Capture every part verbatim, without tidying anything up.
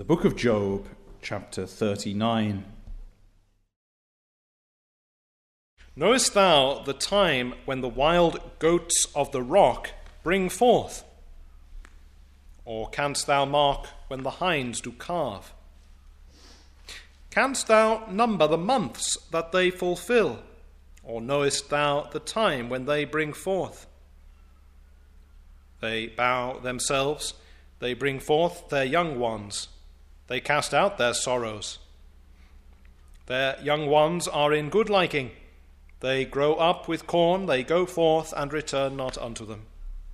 book of Job, chapter thirty-nine. Knowest thou the time when the wild goats of the rock bring forth? Or canst thou mark when the hinds do calve? Canst thou number the months that they fulfill? Or knowest thou the time when they bring forth? They bow themselves, they bring forth their young ones, they cast out their sorrows. Their young ones are in good liking, they grow up with corn, they go forth and return not unto them.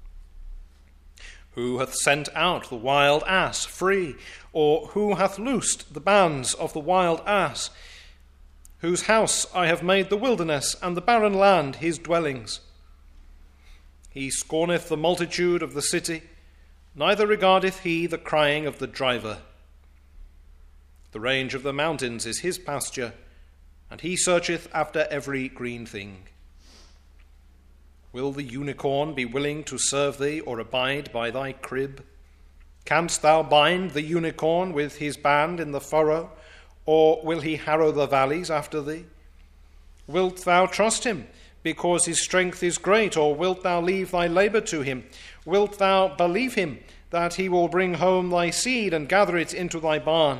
Who hath sent out the wild ass free? Or who hath loosed the bands of the wild ass? Whose house I have made the wilderness, and the barren land his dwellings. He scorneth the multitude of the city, neither regardeth he the crying of the driver. The range of the mountains is his pasture, and he searcheth after every green thing. Will the unicorn be willing to serve thee, or abide by thy crib? Canst thou bind the unicorn with his band in the furrow, or will he harrow the valleys after thee? Wilt thou trust him, because his strength is great, or wilt thou leave thy labour to him? Wilt thou believe him, that he will bring home thy seed, and gather it into thy barn?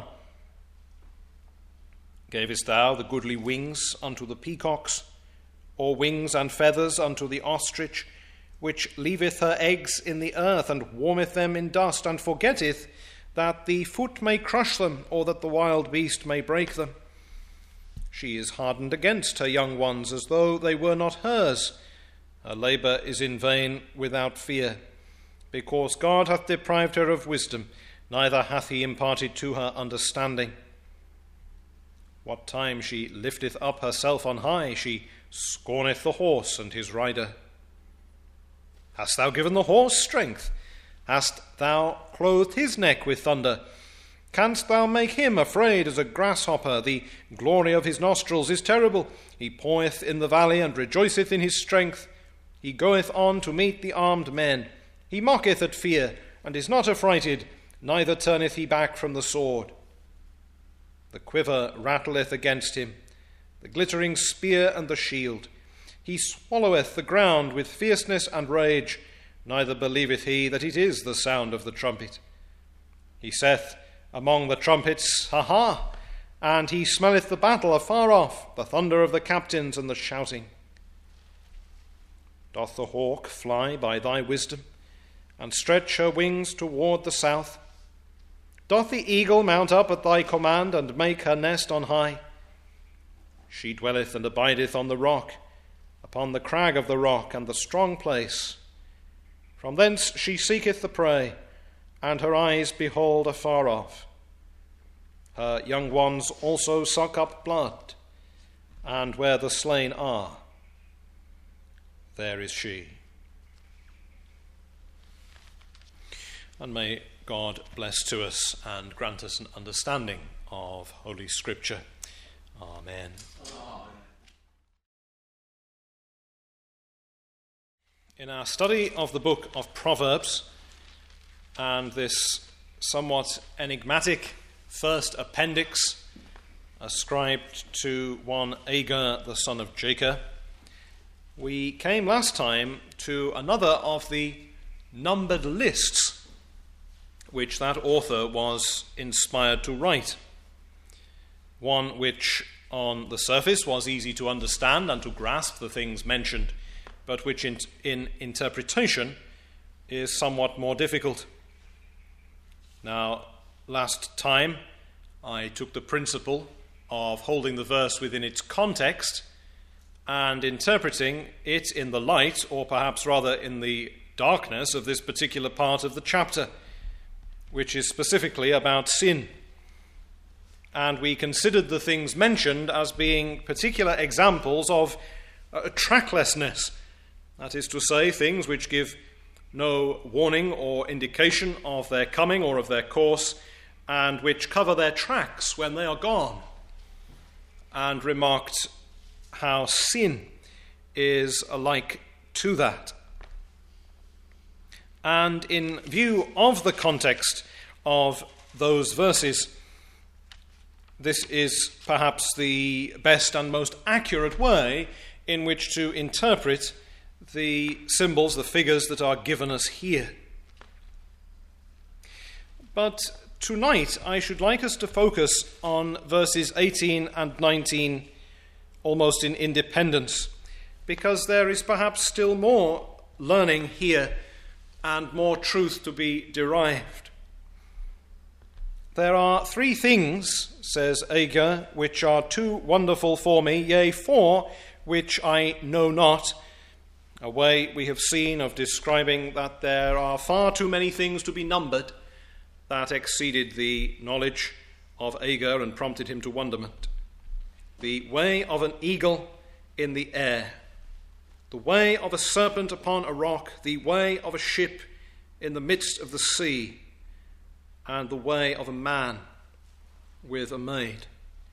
Gavest thou the goodly wings unto the peacocks, or wings and feathers unto the ostrich, which leaveth her eggs in the earth, and warmeth them in dust, and forgetteth that the foot may crush them, or that the wild beast may break them? She is hardened against her young ones, as though they were not hers. Her labour is in vain without fear, because God hath deprived her of wisdom, neither hath he imparted to her understanding. What time she lifteth up herself on high, she scorneth the horse and his rider. Hast thou given the horse strength? Hast thou clothed his neck with thunder? Canst thou make him afraid as a grasshopper? The glory of his nostrils is terrible. He paweth in the valley and rejoiceth in his strength. He goeth on to meet the armed men. He mocketh at fear, and is not affrighted, neither turneth he back from the sword. The quiver rattleth against him, the glittering spear and the shield. He swalloweth the ground with fierceness and rage, neither believeth he that it is the sound of the trumpet. He saith among the trumpets, Ha ha! And he smelleth the battle afar off, the thunder of the captains and the shouting. Doth the hawk fly by thy wisdom, and stretch her wings toward the south? Doth the eagle mount up at thy command, and make her nest on high? She dwelleth and abideth on the rock, upon the crag of the rock and the strong place. From thence she seeketh the prey, and her eyes behold afar off. Her young ones also suck up blood, and where the slain are, there is she. And may God bless to us and grant us an understanding of Holy Scripture. Amen. Amen. In our study of the book of Proverbs, and this somewhat enigmatic first appendix ascribed to one Agur, the son of Jacob, we came last time to another of the numbered lists which that author was inspired to write. One which on the surface was easy to understand and to grasp the things mentioned, but which in, in interpretation is somewhat more difficult. Now, last time I took the principle of holding the verse within its context and interpreting it in the light, or perhaps rather in the darkness, of this particular part of the chapter, which is specifically about sin. And we considered the things mentioned as being particular examples of uh, tracklessness. That is to say, things which give no warning or indication of their coming or of their course, and which cover their tracks when they are gone. And remarked how sin is alike to that. And in view of the context of those verses, this is perhaps the best and most accurate way in which to interpret the symbols, the figures that are given us here. But tonight I should like us to focus on verses eighteen and nineteen almost in independence, because there is perhaps still more learning here and more truth to be derived. There are three things, says Agur, which are too wonderful for me, yea, four which I know not. A way we have seen of describing that there are far too many things to be numbered that exceeded the knowledge of Agur and prompted him to wonderment. The way of an eagle in the air, the way of a serpent upon a rock, the way of a ship in the midst of the sea, and the way of a man with a maid.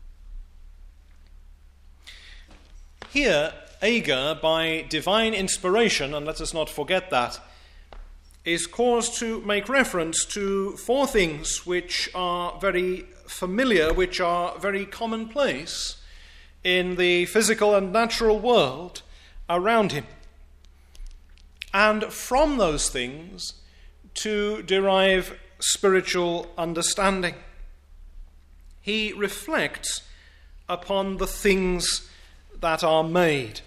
Here, Agur, by divine inspiration, and let us not forget that, is caused to make reference to four things which are very familiar, which are very commonplace in the physical and natural world around him. And from those things to derive spiritual understanding. He reflects upon the things that are made.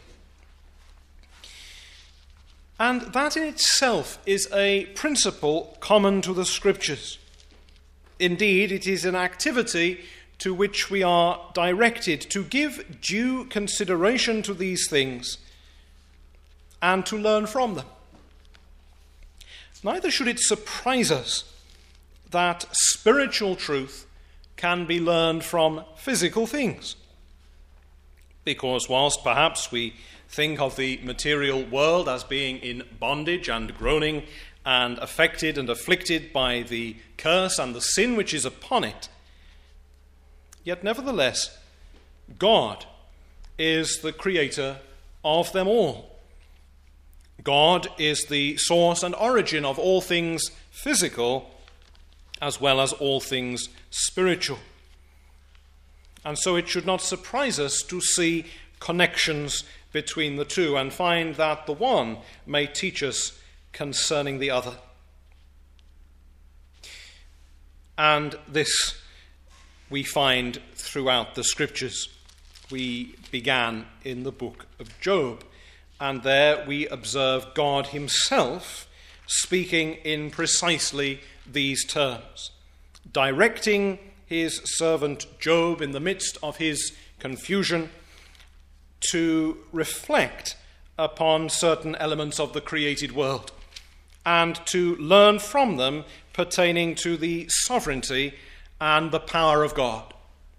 And that in itself is a principle common to the Scriptures. Indeed, it is an activity to which we are directed to give due consideration to these things and to learn from them. Neither should it surprise us that spiritual truth can be learned from physical things. Because whilst perhaps we think of the material world as being in bondage and groaning and affected and afflicted by the curse and the sin which is upon it, yet nevertheless, God is the creator of them all. God is the source and origin of all things physical as well as all things spiritual. And so it should not surprise us to see connections between the two and find that the one may teach us concerning the other. And this we find throughout the Scriptures. We began in the book of Job, and there we observe God himself speaking in precisely these terms, directing his servant Job in the midst of his confusion to reflect upon certain elements of the created world and to learn from them pertaining to the sovereignty and the power of God.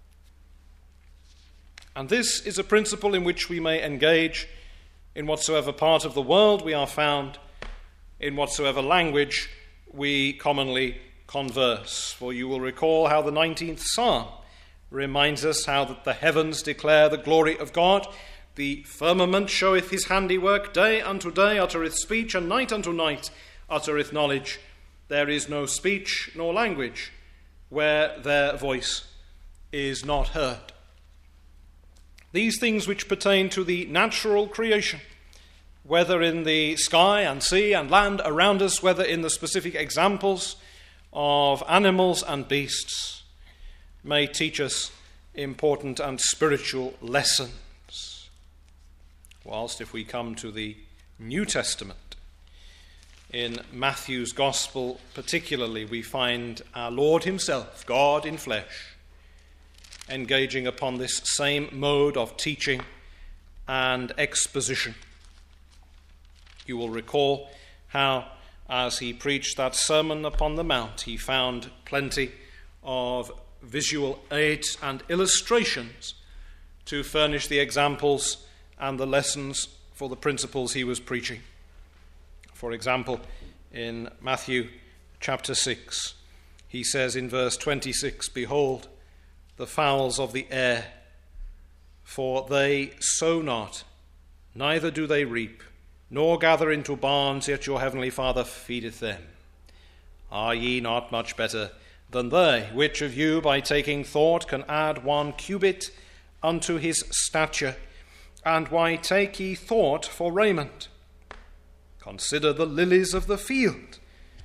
And this is a principle in which we may engage in whatsoever part of the world we are found, in whatsoever language we commonly converse. For you will recall how the nineteenth Psalm reminds us how that the heavens declare the glory of God, the firmament showeth his handiwork, day unto day uttereth speech, and night unto night uttereth knowledge. There is no speech nor language where their voice is not heard. These things which pertain to the natural creation, whether in the sky and sea and land around us, whether in the specific examples of animals and beasts, may teach us important and spiritual lessons. Whilst if we come to the New Testament, in Matthew's Gospel particularly, we find our Lord himself, God in flesh, engaging upon this same mode of teaching and exposition. You will recall how, as he preached that Sermon upon the Mount, he found plenty of visual aids and illustrations to furnish the examples and the lessons for the principles he was preaching. For example, in Matthew chapter six, he says in verse twenty-six, "Behold, the fowls of the air, for they sow not, neither do they reap, nor gather into barns, yet your heavenly Father feedeth them. Are ye not much better than they? Which of you, by taking thought, can add one cubit unto his stature? And why take ye thought for raiment? Consider the lilies of the field,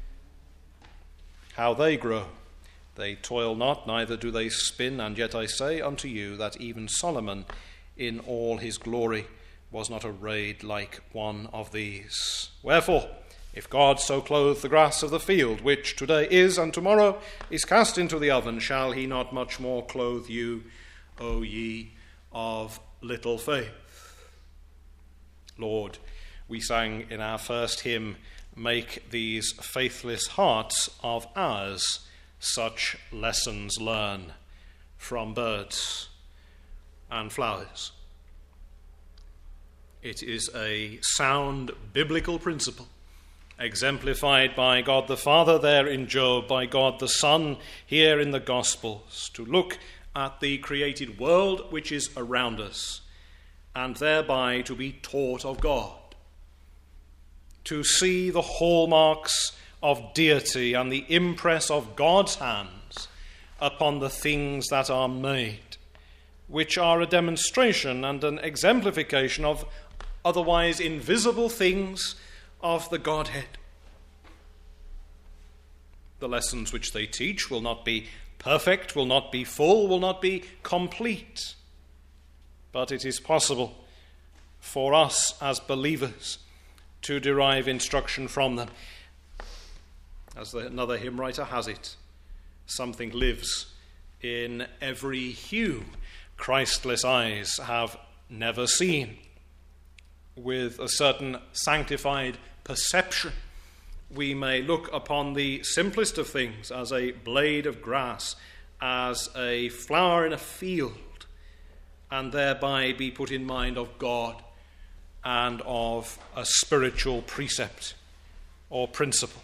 how they grow. They toil not, neither do they spin, and yet I say unto you that even Solomon in all his glory was not arrayed like one of these. Wherefore, if God so clothe the grass of the field, which today is and tomorrow is cast into the oven, shall he not much more clothe you, O ye of little faith? Lord, we sang in our first hymn, make these faithless hearts of ours such lessons learn from birds and flowers. It is a sound biblical principle, exemplified by God the Father there in Job, by God the Son here in the Gospels, to look at the created world which is around us, and thereby to be taught of God, to see the hallmarks of deity and the impress of God's hands upon the things that are made, which are a demonstration and an exemplification of otherwise invisible things of the Godhead. The lessons which they teach will not be perfect, will not be full, will not be complete, but it is possible for us as believers to derive instruction from them. As the, another hymn writer has it, something lives in every hue Christless eyes have never seen. With a certain sanctified perception, we may look upon the simplest of things as a blade of grass, as a flower in a field, and thereby be put in mind of God and of a spiritual precept or principle.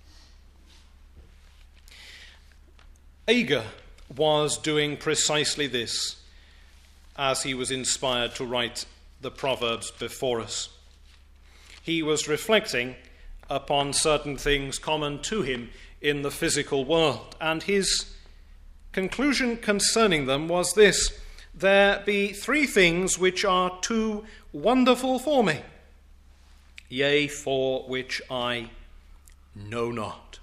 Agur was doing precisely this as he was inspired to write the Proverbs before us. He was reflecting upon certain things common to him in the physical world, and his conclusion concerning them was this: there be three things which are too wonderful for me, yea, for which I know not.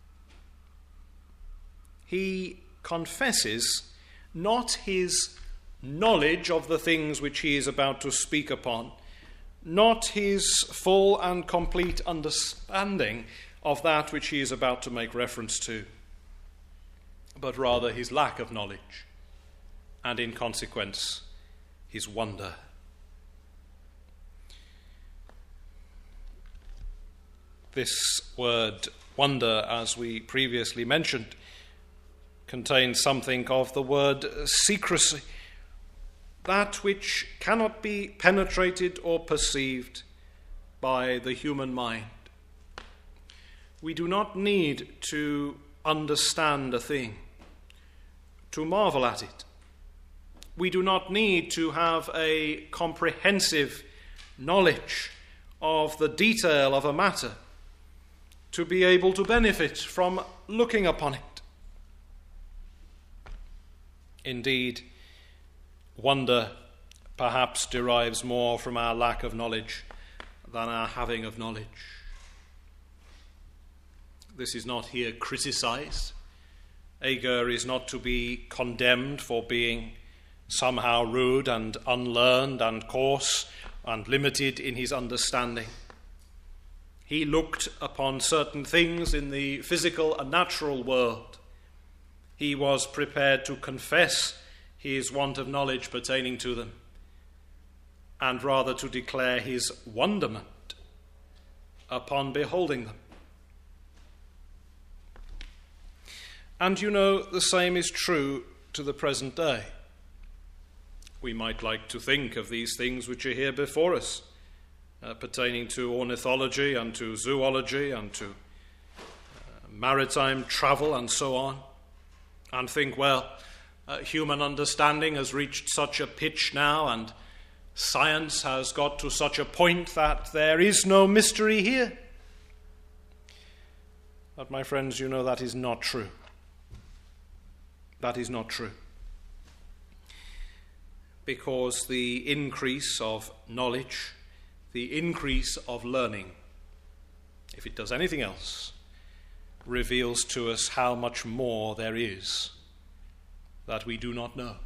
He confesses not his knowledge of the things which he is about to speak upon, not his full and complete understanding of that which he is about to make reference to, but rather his lack of knowledge, and in consequence, his wonder. This word wonder, as we previously mentioned, contains something of the word secrecy, that which cannot be penetrated or perceived by the human mind. We do not need to understand a thing to marvel at it. We do not need to have a comprehensive knowledge of the detail of a matter to be able to benefit from looking upon it. Indeed, wonder perhaps derives more from our lack of knowledge than our having of knowledge. This is not here criticized. Agur is not to be condemned for being somehow rude and unlearned and coarse and limited in his understanding. He looked upon certain things in the physical and natural world. He was prepared to confess his want of knowledge pertaining to them, and rather to declare his wonderment upon beholding them. And you know, the same is true to the present day. We might like to think of these things which are here before us, uh, pertaining to ornithology and to zoology and to uh, maritime travel and so on, and think, well, uh, human understanding has reached such a pitch now, and science has got to such a point that there is no mystery here. But my friends, you know that is not true. that is not true. Because the increase of knowledge, the increase of learning, if it does anything else, reveals to us how much more there is that we do not know.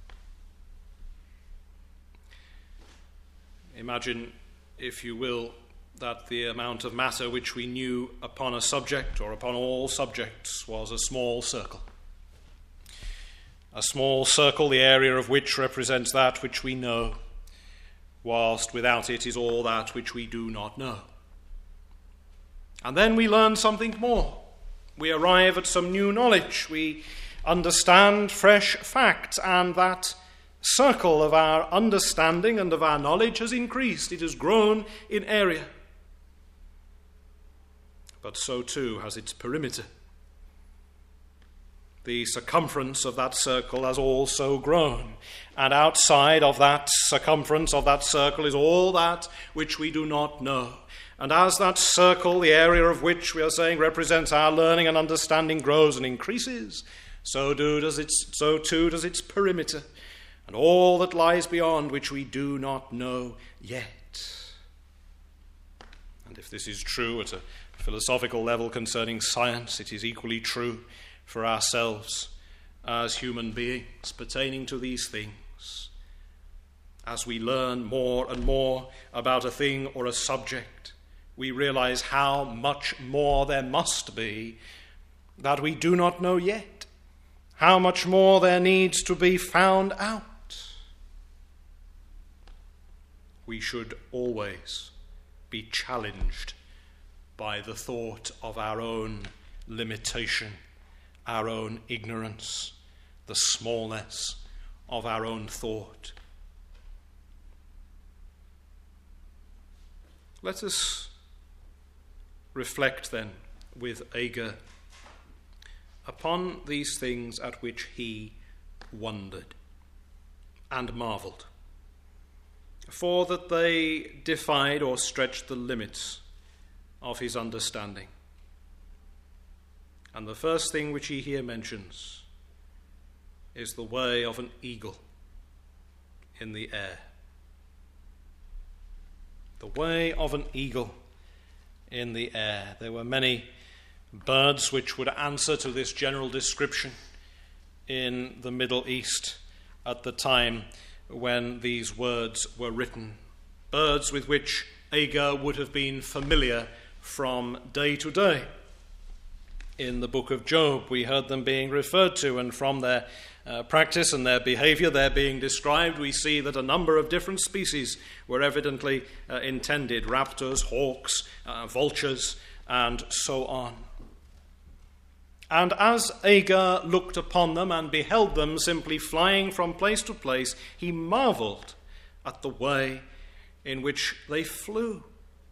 Imagine, if you will, that the amount of matter which we knew upon a subject or upon all subjects was a small circle. A small circle, the area of which represents that which we know, whilst without it is all that which we do not know. And then we learn something more. We arrive at some new knowledge. We understand fresh facts, and that circle of our understanding and of our knowledge has increased. It has grown in area. But so too has its perimeter. The circumference of that circle has also grown, and outside of that circumference of that circle is all that which we do not know. And as that circle, the area of which we are saying represents our learning and understanding, grows and increases, so do does its so too does its perimeter, and all that lies beyond which we do not know yet. And if this is true at a philosophical level concerning science, it is equally true for ourselves as human beings pertaining to these things. As we learn more and more about a thing or a subject, we realize how much more there must be that we do not know yet, how much more there needs to be found out. We should always be challenged by the thought of our own limitation, our own ignorance, the smallness of our own thought. Let us reflect then with Agur upon these things at which he wondered and marvelled, for that they defied or stretched the limits of his understanding. And the first thing which he here mentions is the way of an eagle in the air. The way of an eagle in the air. There were many birds which would answer to this general description in the Middle East at the time when these words were written. Birds with which Agur would have been familiar from day to day. In the book of Job, we heard them being referred to, and from their uh, practice and their behavior, their being described, we see that a number of different species were evidently uh, intended: raptors, hawks, uh, vultures, and so on. And as Agur looked upon them and beheld them simply flying from place to place, he marveled at the way in which they flew.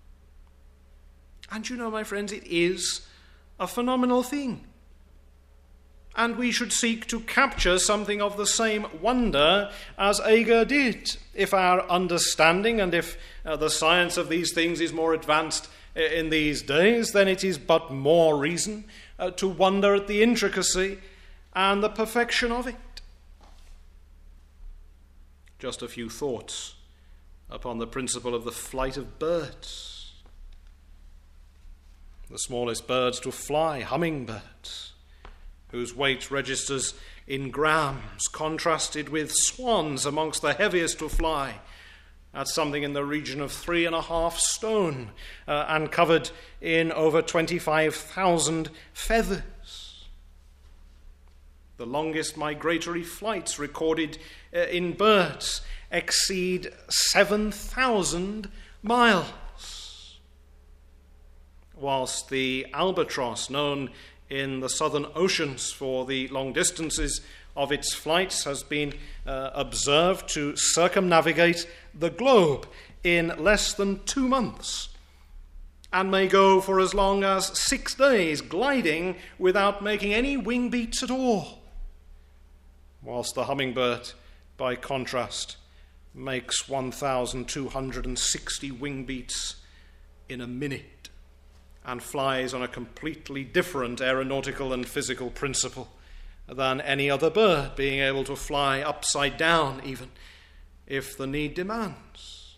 And you know, my friends, it is a phenomenal thing. And we should seek to capture something of the same wonder as Agur did. If our understanding and if uh, the science of these things is more advanced in these days, then it is but more reason uh, to wonder at the intricacy and the perfection of it. Just a few thoughts upon the principle of the flight of birds. The smallest birds to fly, hummingbirds, whose weight registers in grams, contrasted with swans amongst the heaviest to fly, at something in the region of three and a half stone, uh, and covered in over twenty-five thousand feathers. The longest migratory flights recorded uh, in birds exceed seven thousand miles. Whilst the albatross, known in the southern oceans for the long distances of its flights, has been uh, observed to circumnavigate the globe in less than two months and may go for as long as six days gliding without making any wing beats at all. Whilst the hummingbird, by contrast, makes one thousand two hundred sixty wing beats in a minute and flies on a completely different aeronautical and physical principle than any other bird, being able to fly upside down even, if the need demands.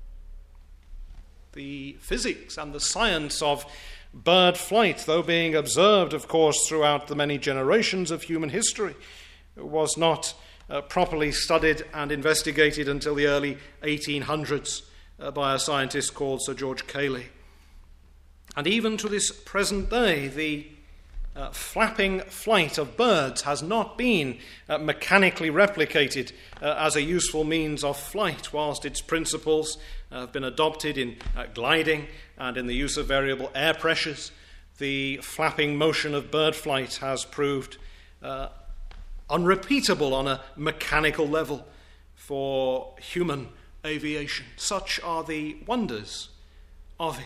The physics and the science of bird flight, though being observed, of course, throughout the many generations of human history, was not uh, properly studied and investigated until the early eighteen hundreds uh, by a scientist called Sir George Cayley. And even to this present day, the uh, flapping flight of birds has not been uh, mechanically replicated uh, as a useful means of flight, whilst its principles uh, have been adopted in uh, gliding and in the use of variable air pressures. The flapping motion of bird flight has proved uh, unrepeatable on a mechanical level for human aviation. Such are the wonders of it.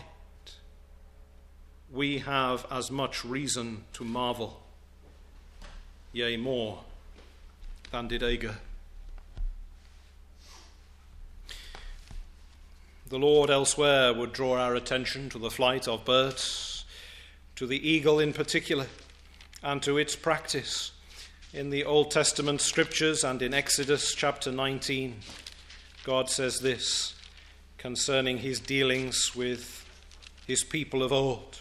We have as much reason to marvel, yea, more than did Agur. The Lord elsewhere would draw our attention to the flight of birds, to the eagle in particular, and to its practice. In the Old Testament scriptures and in Exodus chapter nineteen, God says this concerning his dealings with his people of old.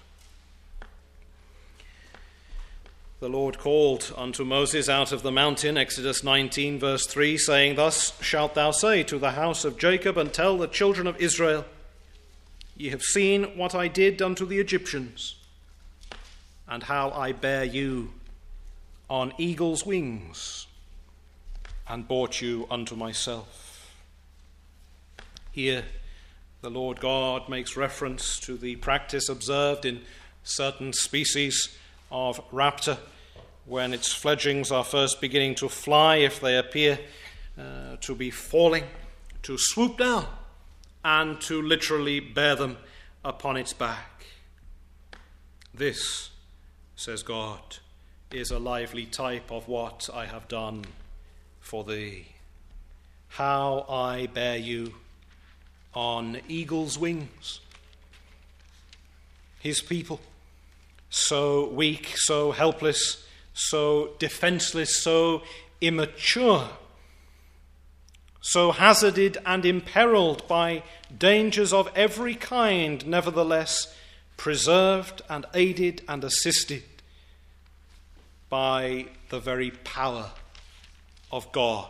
The Lord called unto Moses out of the mountain, Exodus nineteen, verse three, saying, Thus shalt thou say to the house of Jacob, and tell the children of Israel, Ye have seen what I did unto the Egyptians, and how I bare you on eagle's wings, and brought you unto myself. Here, the Lord God makes reference to the practice observed in certain species of raptor, when its fledglings are first beginning to fly, if they appear uh, to be falling, to swoop down and to literally bear them upon its back. This, says God, is a lively type of what I have done for thee. How I bear you on eagle's wings. His people, so weak, so helpless, so defenseless, so immature, so hazarded and imperiled by dangers of every kind, nevertheless preserved and aided and assisted by the very power of God.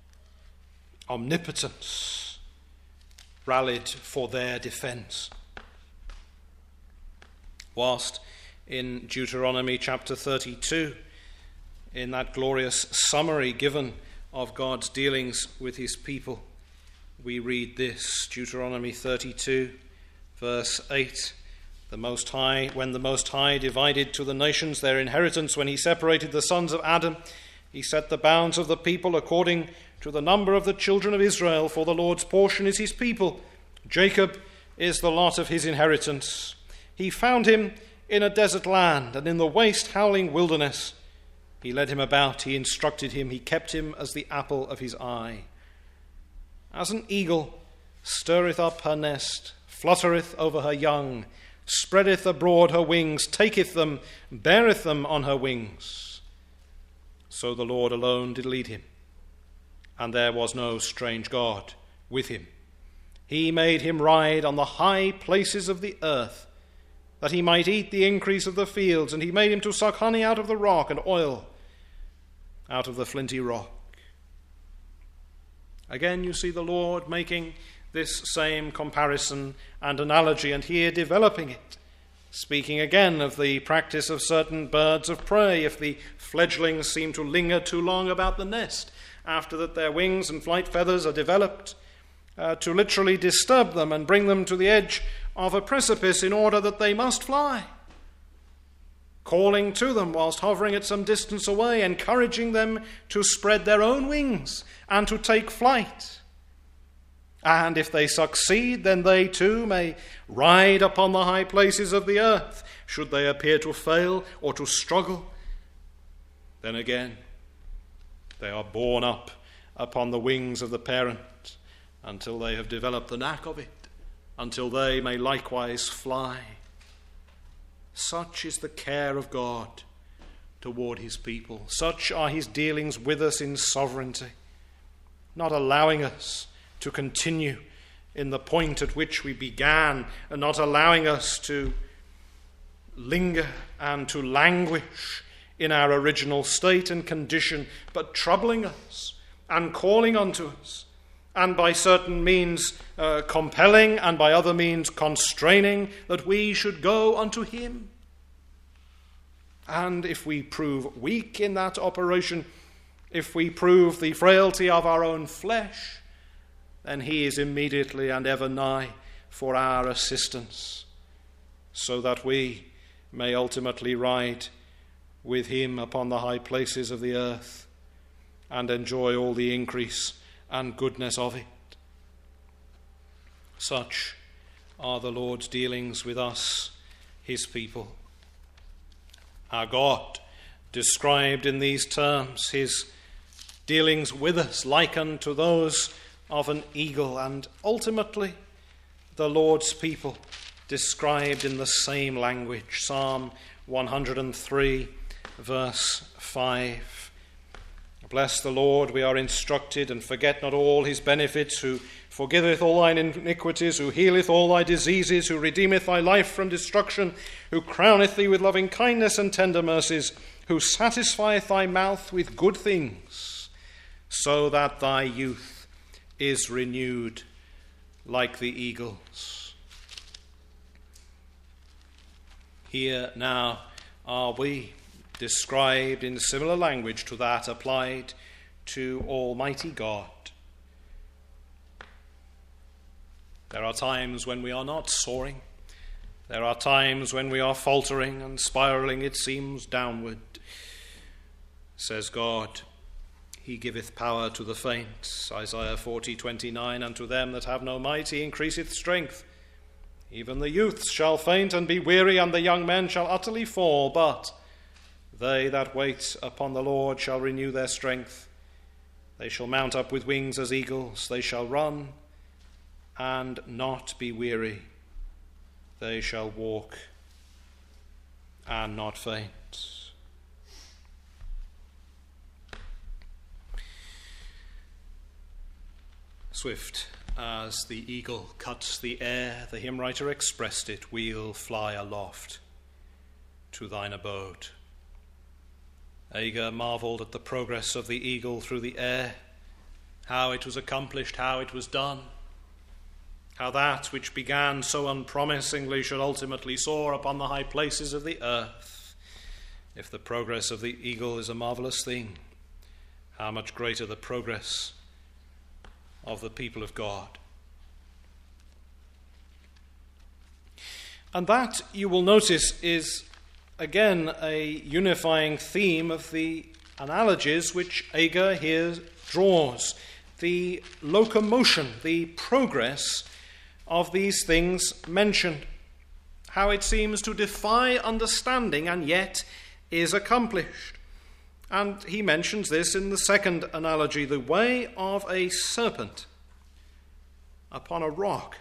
Omnipotence rallied for their defense. Whilst in Deuteronomy chapter thirty-two, in that glorious summary given of God's dealings with his people, we read this, Deuteronomy thirty-two, verse eight. The Most High, when the Most High divided to the nations their inheritance, when he separated the sons of Adam, he set the bounds of the people according to the number of the children of Israel, for the Lord's portion is his people. Jacob is the lot of his inheritance. He found him in a desert land, and in the waste howling wilderness. He led him about, he instructed him, he kept him as the apple of his eye. As an eagle stirreth up her nest, fluttereth over her young, spreadeth abroad her wings, taketh them, beareth them on her wings. So the Lord alone did lead him, and there was no strange God with him. He made him ride on the high places of the earth, that he might eat the increase of the fields, and he made him to suck honey out of the rock, and oil out of the flinty rock. Again, you see the Lord making this same comparison and analogy, and here developing it, speaking again of the practice of certain birds of prey, if the fledglings seem to linger too long about the nest, after that their wings and flight feathers are developed, uh, to literally disturb them and bring them to the edge of a precipice in order that they must fly, calling to them whilst hovering at some distance away, encouraging them to spread their own wings and to take flight. And if they succeed, then they too may ride upon the high places of the earth. Should they appear to fail or to struggle, then again they are borne up upon the wings of the parent until they have developed the knack of it, until they may likewise fly. Such is the care of God toward his people. Such are his dealings with us in sovereignty, not allowing us to continue in the point at which we began, and not allowing us to linger and to languish in our original state and condition, but troubling us and calling unto us, and by certain means uh, compelling, and by other means constraining, that we should go unto him. And if we prove weak in that operation, if we prove the frailty of our own flesh, then he is immediately and ever nigh for our assistance, so that we may ultimately ride with him upon the high places of the earth and enjoy all the increase and goodness of it. Such are the Lord's dealings with us, his people. Our God, described in these terms, his dealings with us likened to those of an eagle, and ultimately the Lord's people described in the same language. Psalm one hundred three, verse five. Bless the Lord, we are instructed, and forget not all his benefits, who forgiveth all thine iniquities, who healeth all thy diseases, who redeemeth thy life from destruction, who crowneth thee with loving kindness and tender mercies, who satisfieth thy mouth with good things, so that thy youth is renewed like the eagles. Here now are we described in similar language to that applied to Almighty God. There are times when we are not soaring. There are times when we are faltering and spiraling, it seems, downward. Says God, he giveth power to the faint. Isaiah forty twenty-nine, and to them that have no might he increaseth strength. Even the youths shall faint and be weary, and the young men shall utterly fall. But they that wait upon the Lord shall renew their strength. They shall mount up with wings as eagles. They shall run and not be weary. They shall walk and not faint. Swift as the eagle cuts the air, the hymn writer expressed it, we'll fly aloft to thine abode. Agur marveled at the progress of the eagle through the air, how it was accomplished, how it was done, how that which began so unpromisingly should ultimately soar upon the high places of the earth. If the progress of the eagle is a marvelous thing, how much greater the progress of the people of God. And that, you will notice, is again a unifying theme of the analogies which Agur here draws. The locomotion, the progress of these things mentioned. How it seems to defy understanding and yet is accomplished. And he mentions this in the second analogy, the way of a serpent upon a rock.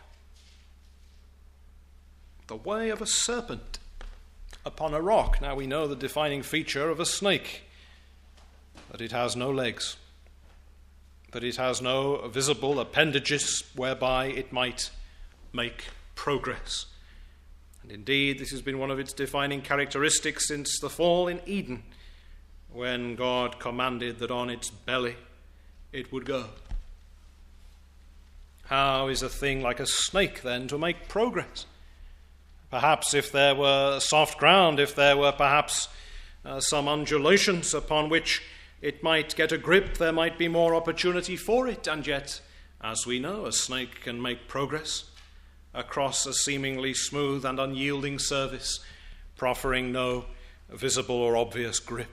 The way of a serpent upon a rock. Now we know the defining feature of a snake, that it has no legs, that it has no visible appendages whereby it might make progress. And indeed, this has been one of its defining characteristics since the fall in Eden, when God commanded that on its belly it would go. How is a thing like a snake then to make progress? Perhaps if there were soft ground, if there were perhaps uh, some undulations upon which it might get a grip, there might be more opportunity for it. And yet, as we know, a snake can make progress across a seemingly smooth and unyielding surface, proffering no visible or obvious grip.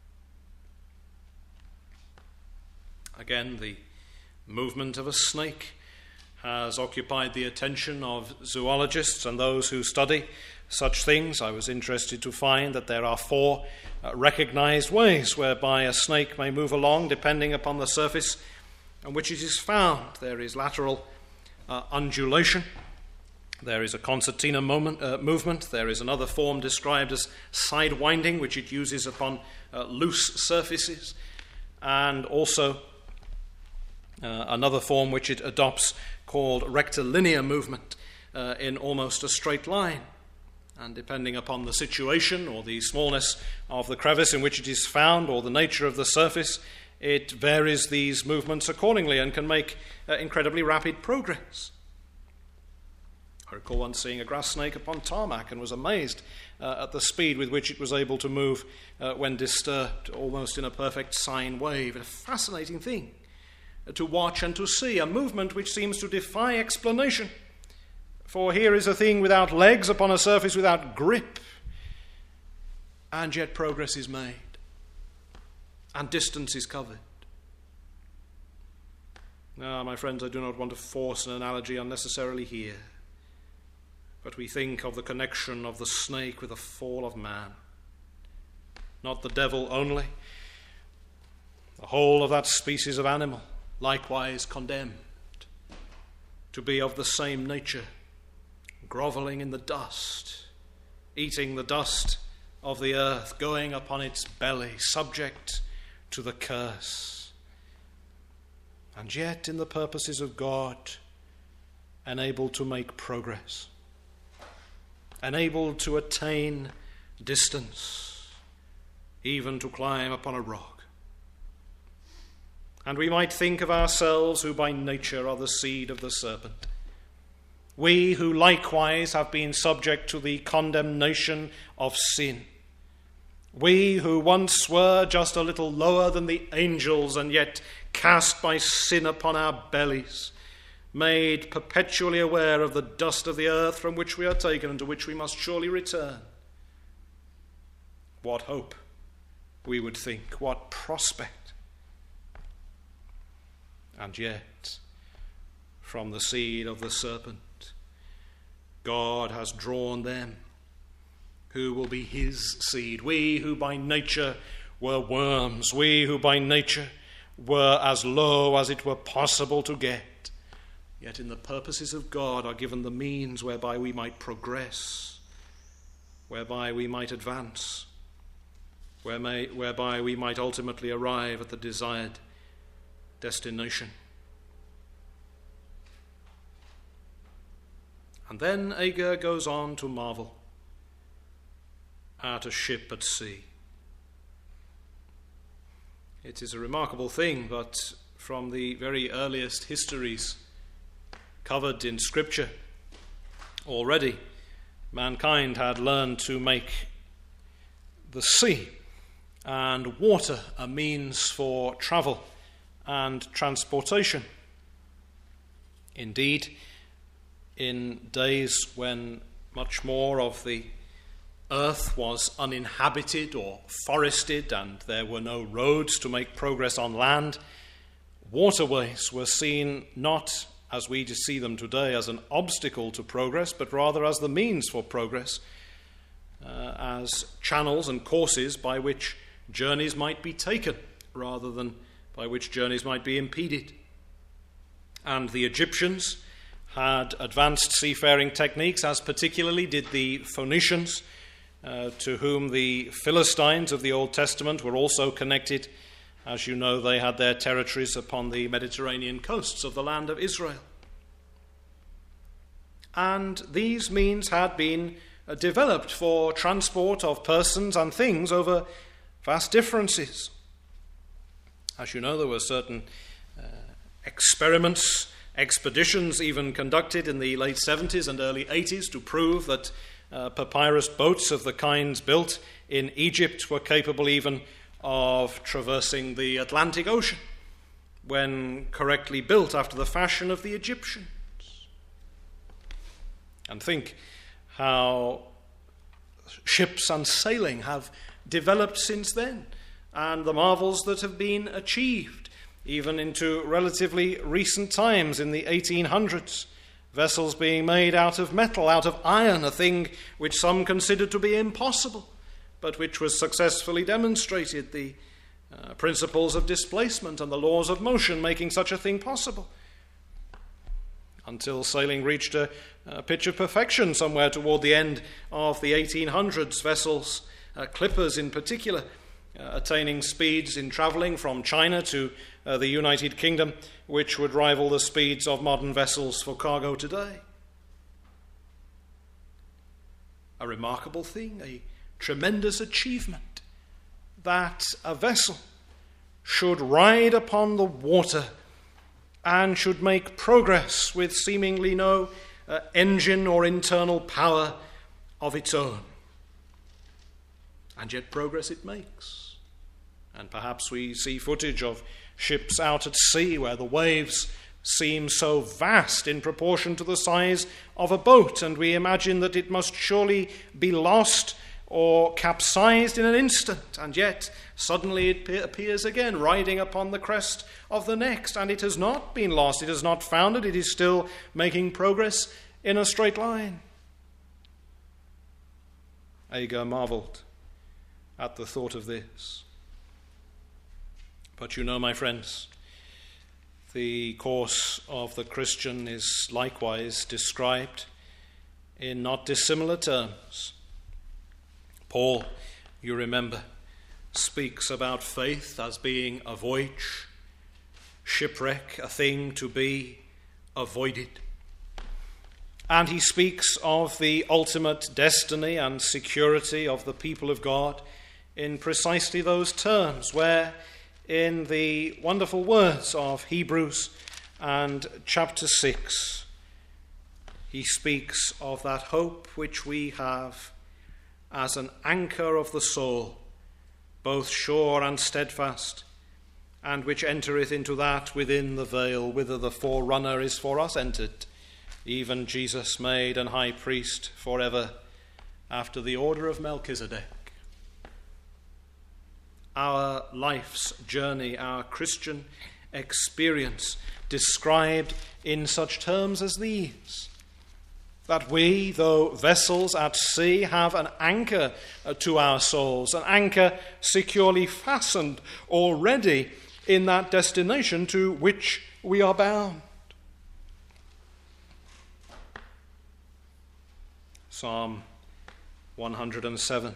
Again, the movement of a snake has occupied the attention of zoologists and those who study such things. I was interested to find that there are four uh, recognized ways whereby a snake may move along depending upon the surface on which it is found. There is lateral uh, undulation, There is a concertina moment, uh, movement. There is another form described as side-winding, which it uses upon uh, loose surfaces. And also uh, another form which it adopts called rectilinear movement uh, in almost a straight line. And depending upon the situation or the smallness of the crevice in which it is found or the nature of the surface, it varies these movements accordingly and can make uh, incredibly rapid progress. I recall once seeing a grass snake upon tarmac and was amazed uh, at the speed with which it was able to move uh, when disturbed, almost in a perfect sine wave. A fascinating thing uh, to watch and to see, a movement which seems to defy explanation. For here is a thing without legs upon a surface without grip, and yet progress is made, and distance is covered. Now, my friends, I do not want to force an analogy unnecessarily here. But we think of the connection of the snake with the fall of man. Not the devil only. The whole of that species of animal, likewise condemned to be of the same nature, grovelling in the dust, eating the dust of the earth, going upon its belly, subject to the curse. And yet, in the purposes of God, enabled to make progress, enabled to attain distance, even to climb upon a rock. And we might think of ourselves who by nature are the seed of the serpent. We who likewise have been subject to the condemnation of sin. We who once were just a little lower than the angels and yet cast by sin upon our bellies, made perpetually aware of the dust of the earth from which we are taken and to which we must surely return. What hope, we would think, what prospect. And yet, from the seed of the serpent, God has drawn them who will be his seed. We who by nature were worms, we who by nature were as low as it were possible to get, yet in the purposes of God are given the means whereby we might progress, whereby we might advance, where may, whereby we might ultimately arrive at the desired destination. And then Agur goes on to marvel at a ship at sea. It is a remarkable thing, but from the very earliest histories covered in Scripture, already mankind had learned to make the sea and water a means for travel and transportation. Indeed, in days when much more of the earth was uninhabited or forested and there were no roads to make progress on land, waterways were seen not as we see them today as an obstacle to progress, but rather as the means for progress, uh, as channels and courses by which journeys might be taken rather than by which journeys might be impeded. And the Egyptians had advanced seafaring techniques, as particularly did the Phoenicians, uh, to whom the Philistines of the Old Testament were also connected. As you know, they had their territories upon the Mediterranean coasts of the land of Israel. And these means had been uh, developed for transport of persons and things over vast differences. As you know, there were certain uh, experiments, expeditions even conducted in the late seventies and early eighties to prove that uh, papyrus boats of the kinds built in Egypt were capable even of traversing the Atlantic Ocean when correctly built after the fashion of the Egyptians. And think how ships and sailing have developed since then, and the marvels that have been achieved, even into relatively recent times in the eighteen hundreds. Vessels being made out of metal, out of iron, a thing which some considered to be impossible, but which was successfully demonstrated, the uh, principles of displacement and the laws of motion making such a thing possible. until sailing reached a, a pitch of perfection somewhere toward the end of the eighteen hundreds. Vessels, uh, clippers in particular, uh, attaining speeds in travelling from China to uh, the United Kingdom, which would rival the speeds of modern vessels for cargo today. A remarkable thing, a tremendous achievement, that a vessel should ride upon the water and should make progress with seemingly no uh, engine or internal power of its own. And yet progress it makes. And perhaps we see footage of ships out at sea where the waves seem so vast in proportion to the size of a boat, and we imagine that it must surely be lost or capsized in an instant, and yet suddenly it appears again, riding upon the crest of the next, and it has not been lost, it has not foundered, it is still making progress in a straight line. Agur marveled at the thought of this. But you know, my friends, the course of the Christian is likewise described in not dissimilar terms. Paul, you remember, speaks about faith as being a voyage, shipwreck, a thing to be avoided. And he speaks of the ultimate destiny and security of the people of God in precisely those terms, where in the wonderful words of Hebrews and chapter six, he speaks of that hope which we have as an anchor of the soul, both sure and steadfast, and which entereth into that within the veil, whither the forerunner is for us entered, even Jesus made an high priest forever, after the order of Melchizedek. Our life's journey, our Christian experience, described in such terms as these: that we, though vessels at sea, have an anchor to our souls, an anchor securely fastened already in that destination to which we are bound. Psalm one hundred seven.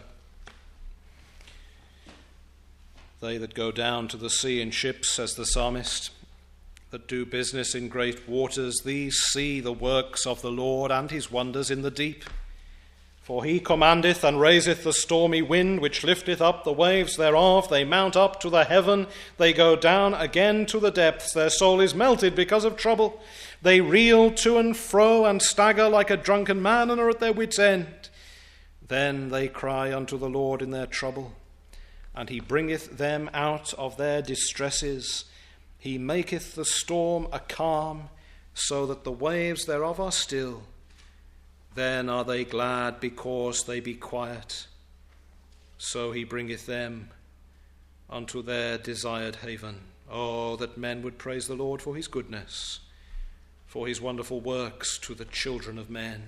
They that go down to the sea in ships, says the psalmist, that do business in great waters, these see the works of the Lord and his wonders in the deep. For he commandeth and raiseth the stormy wind, which lifteth up the waves thereof. They mount up to the heaven, they go down again to the depths. Their soul is melted because of trouble. They reel to and fro and stagger like a drunken man, and are at their wits' end. Then they cry unto the Lord in their trouble, and he bringeth them out of their distresses. He maketh the storm a calm, so that the waves thereof are still. Then are they glad because they be quiet. So he bringeth them unto their desired haven. Oh, that men would praise the Lord for his goodness, for his wonderful works to the children of men.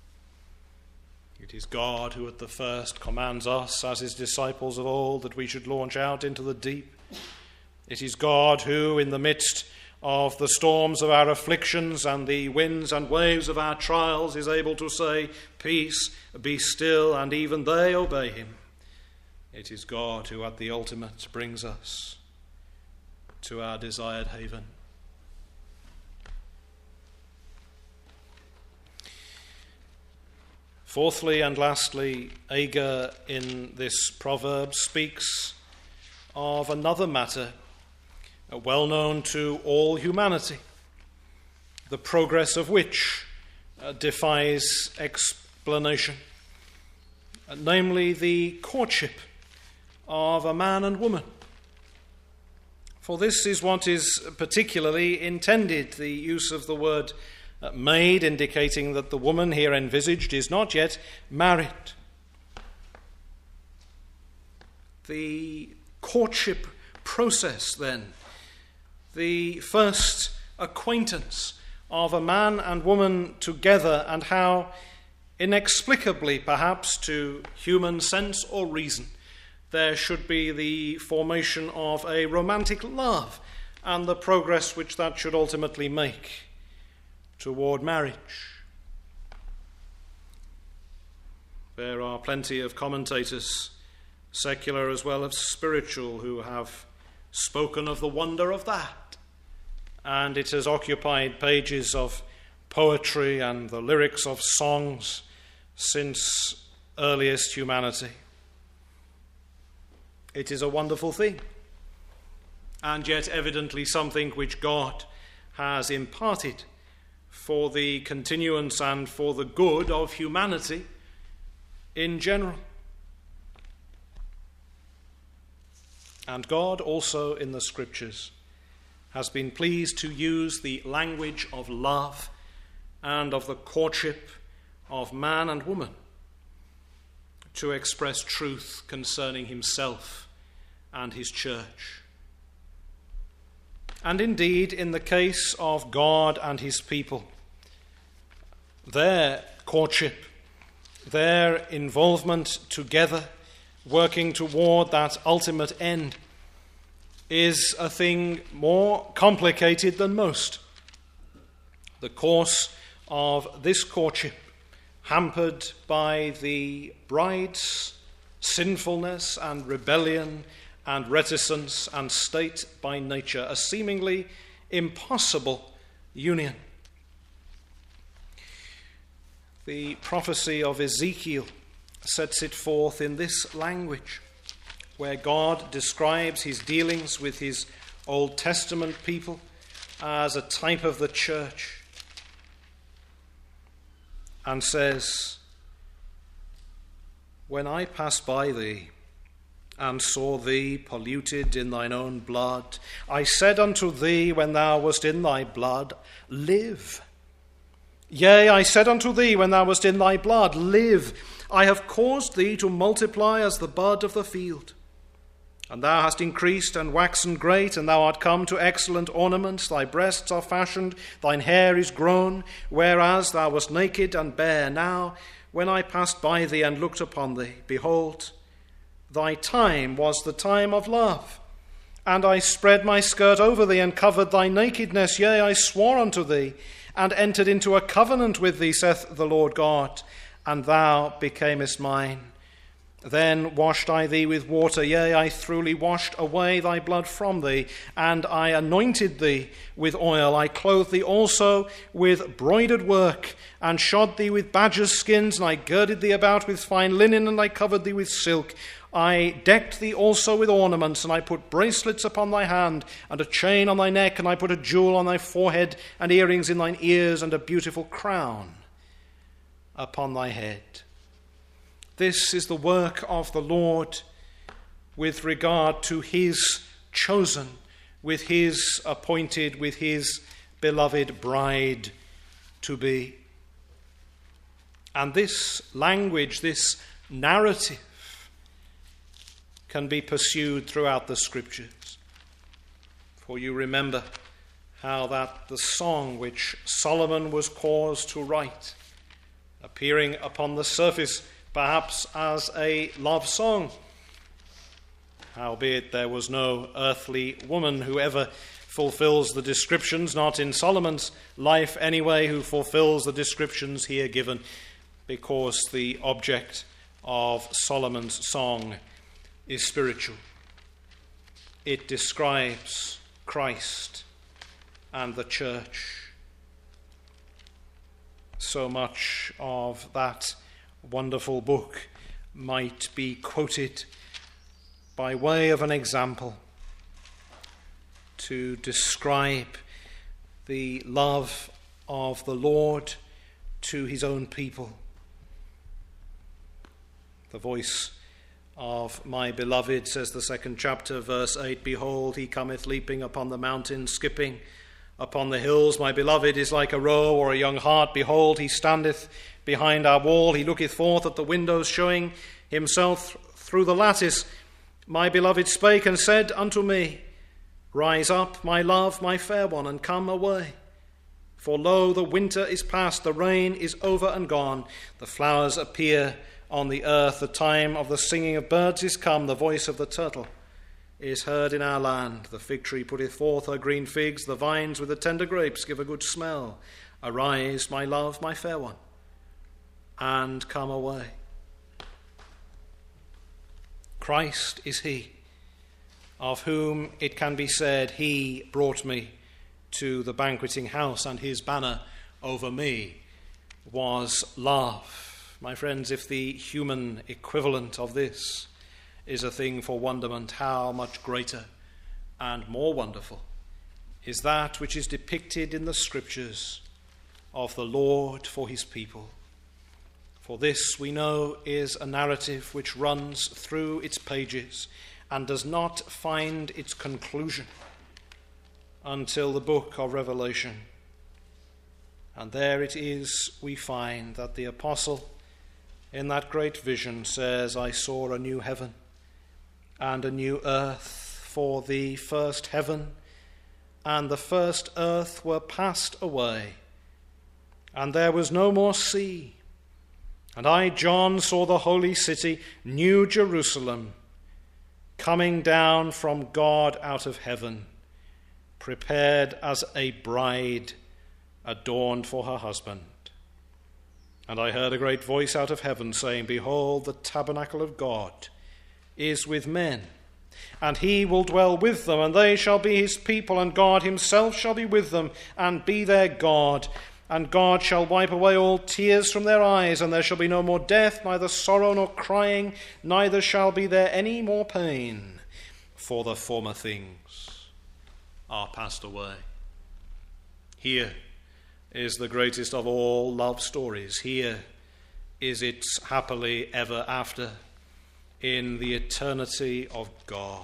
It is God who at the first commands us, as his disciples of old, that we should launch out into the deep. It is God who, in the midst of the storms of our afflictions and the winds and waves of our trials, is able to say, "Peace, be still," and even they obey him. It is God who at the ultimate brings us to our desired haven. Fourthly and lastly, Agur in this proverb speaks of another matter well known to all humanity, the progress of which uh, defies explanation, uh, namely the courtship of a man and woman. For this is what is particularly intended, the use of the word uh, maid, indicating that the woman here envisaged is not yet married. The courtship process, then, the first acquaintance of a man and woman together, and how inexplicably, perhaps to human sense or reason, there should be the formation of a romantic love and the progress which that should ultimately make. toward marriage. There are plenty of commentators, secular as well as spiritual, who have spoken of the wonder of that. And it has occupied pages of poetry and the lyrics of songs since earliest humanity. It is a wonderful thing, and yet evidently something which God has imparted for the continuance and for the good of humanity in general. And God also in the Scriptures has been pleased to use the language of love and of the courtship of man and woman to express truth concerning himself and his church. And indeed, in the case of God and his people, their courtship, their involvement together, working toward that ultimate end, is a thing more complicated than most. The course of this courtship, hampered by the bride's sinfulness and rebellion and reticence and state by nature, a seemingly impossible union. The prophecy of Ezekiel sets it forth in this language, where God describes his dealings with his Old Testament people as a type of the church, and says, "When I passed by thee, and saw thee polluted in thine own blood, I said unto thee when thou wast in thy blood, live. Yea, I said unto thee when thou wast in thy blood, live. I have caused thee to multiply as the bud of the field. And thou hast increased and waxen great, and thou art come to excellent ornaments. Thy breasts are fashioned, thine hair is grown, whereas thou wast naked and bare. Now, when I passed by thee and looked upon thee, behold, thy time was the time of love. And I spread my skirt over thee and covered thy nakedness. Yea, I swore unto thee and entered into a covenant with thee, saith the Lord God, and thou becamest mine. Then washed I thee with water, yea, I throughly washed away thy blood from thee, and I anointed thee with oil. I clothed thee also with broidered work, and shod thee with badgers' skins, and I girded thee about with fine linen, and I covered thee with silk. I decked thee also with ornaments, and I put bracelets upon thy hand, and a chain on thy neck, and I put a jewel on thy forehead, and earrings in thine ears, and a beautiful crown upon thy head." This is the work of the Lord with regard to his chosen, with his appointed, with his beloved bride to be. And this language, this narrative, can be pursued throughout the Scriptures. For you remember how that the song which Solomon was caused to write, appearing upon the surface perhaps as a love song, howbeit there was no earthly woman who ever fulfills the descriptions, not in Solomon's life anyway, who fulfills the descriptions here given, because the object of Solomon's song is spiritual. It describes Christ and the church. So much of that wonderful book might be quoted by way of an example to describe the love of the Lord to his own people. The voice of my beloved, says the second chapter, verse eight, "Behold, he cometh leaping upon the mountains, skipping upon the hills. My beloved is like a roe or a young hart. Behold, he standeth behind our wall. He looketh forth at the windows, showing himself through the lattice. My beloved spake and said unto me, Rise up, my love, my fair one, and come away. For lo, the winter is past, the rain is over and gone. The flowers appear on the earth. The time of the singing of birds is come. The voice of the turtle is heard in our land. The fig tree putteth forth her green figs. The vines with the tender grapes give a good smell. Arise, my love, my fair one, and come away. Christ is he, of whom it can be said, he brought me to the banqueting house, and his banner over me was love. My friends, if the human equivalent of this is a thing for wonderment, how much greater and more wonderful is that which is depicted in the Scriptures of the Lord for his people. For this, we know, is a narrative which runs through its pages and does not find its conclusion until the book of Revelation. And there it is we find that the apostle in that great vision says, I saw a new heaven and a new earth, for the first heaven and the first earth were passed away, and there was no more sea. And I, John, saw the holy city, New Jerusalem, coming down from God out of heaven, prepared as a bride adorned for her husband. And I heard a great voice out of heaven saying, Behold, the tabernacle of God is with men, and he will dwell with them, and they shall be his people, and God himself shall be with them, and be their God. And God shall wipe away all tears from their eyes, and there shall be no more death, neither sorrow nor crying, neither shall be there any more pain, for the former things are passed away. Here is the greatest of all love stories. Here is its happily ever after in the eternity of God.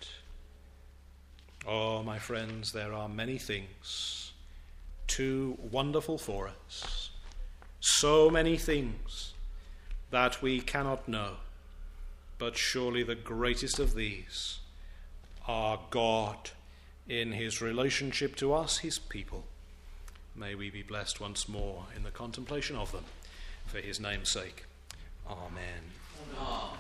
Oh, my friends, there are many things too wonderful for us, so many things that we cannot know, but surely the greatest of these are God in his relationship to us, his people. May we be blessed once more in the contemplation of them, for his name's sake. Amen. Amen.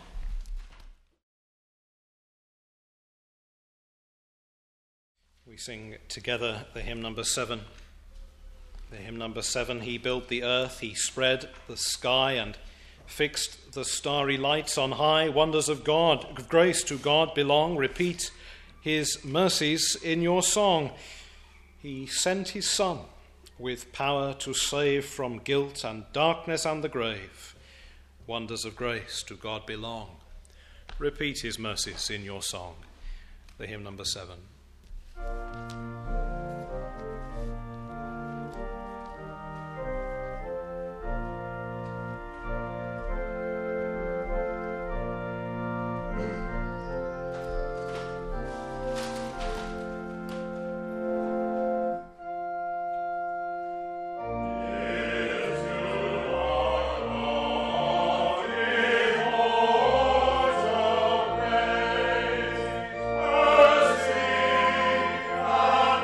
We sing together the hymn number seven. The hymn number seven, He built the earth, he spread the sky, and fixed the starry lights on high. Wonders of God, of grace to God belong. Repeat his mercies in your song. He sent his Son with power to save from guilt and darkness and the grave. Wonders of grace to God belong. Repeat his mercies in your song. The hymn number seven. Mercy,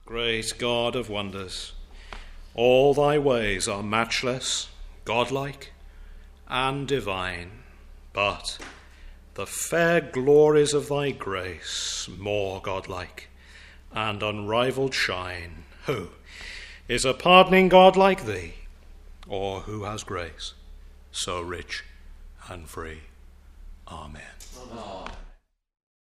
Great God of wonders, all thy ways are matchless, godlike, and divine, but the fair glories of thy grace more godlike and unrivalled shine. Who is a pardoning God like thee, or who has grace so rich and free? Amen. Amen.